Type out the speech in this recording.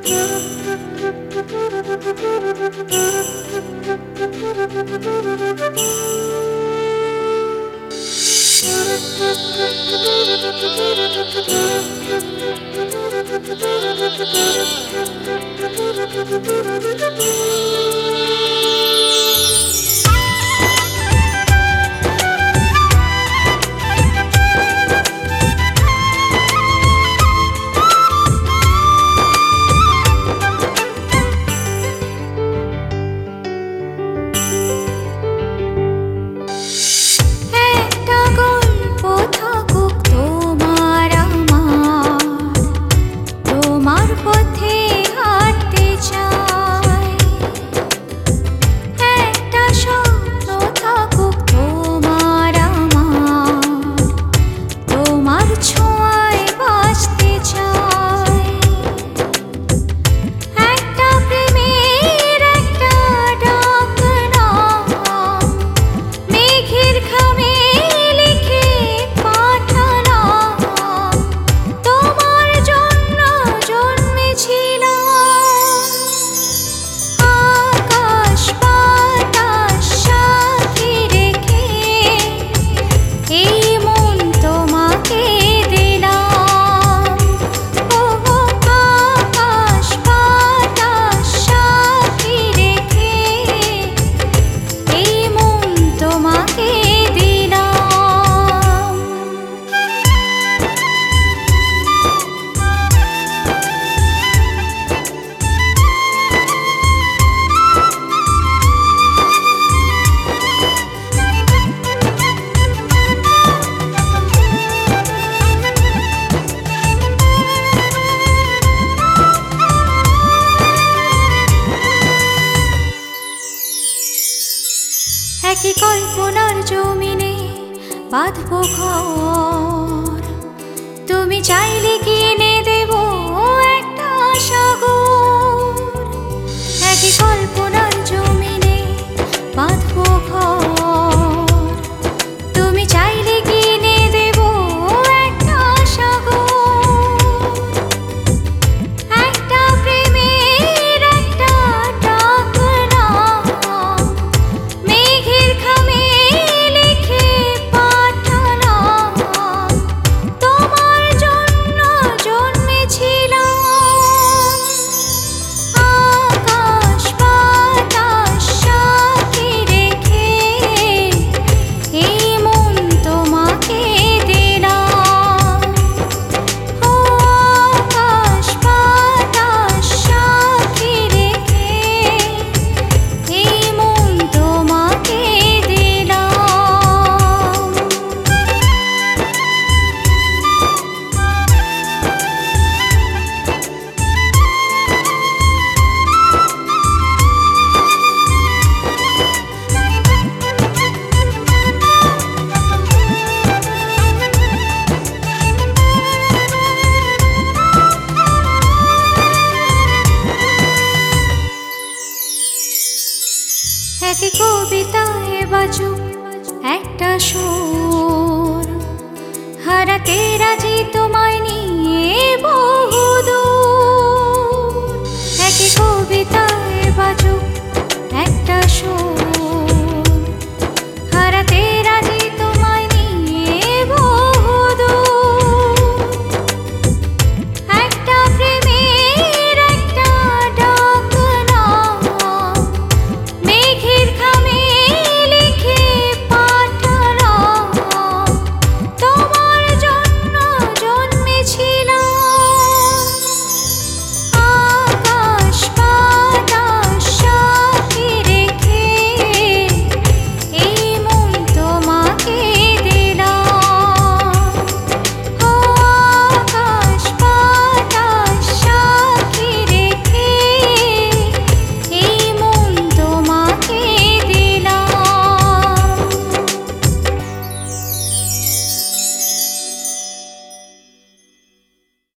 একই কল্পনার জমিনে বাঁধবো ঘর, তুমি চাইলে কি এনে দেব একটা সাগর। একই কল্পনার জমিনে বাঁধবো ঘর, তুমি চাইলে কি এনে দেব একটা সাগর। একটা প্রেমের একটা ডাক নাম মেঘের খামে লিখে পাঠালাম, তোমার জন্য জন্মেছিলাম। আকাশ বাতাস সাথী রেখে এই মন তোমাকে দিলাম। ও আকাশ বাতাস সাথী রেখে এই মন তোমাকে দিলাম। একই কবিতায় বাজুক একটা সুর, হারাতে রাজি তোমায় নিয়ে বহু